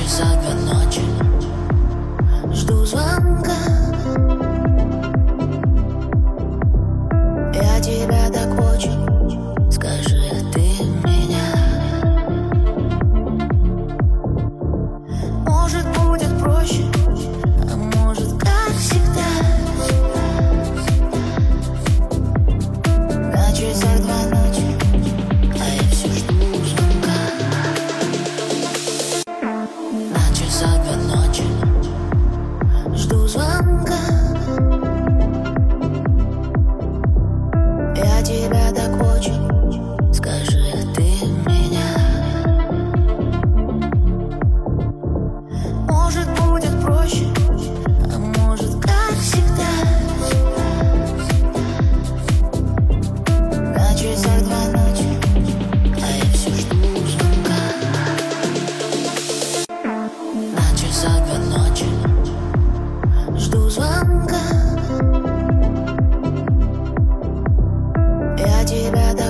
часах 2 ночи жду звонка. Я тебя так очень, скажи ты меня. Может будет проще, а может как всегда. На часах 2 ночи, а я все жду звонка. На часах 2 ночи жду звонка. Я тебя так очень, скажи ты меня. Может будет проще, а может как всегда. На часах 2 ночи, а я все жду звонка. На часах 2 ночи жду звонка. Я тебя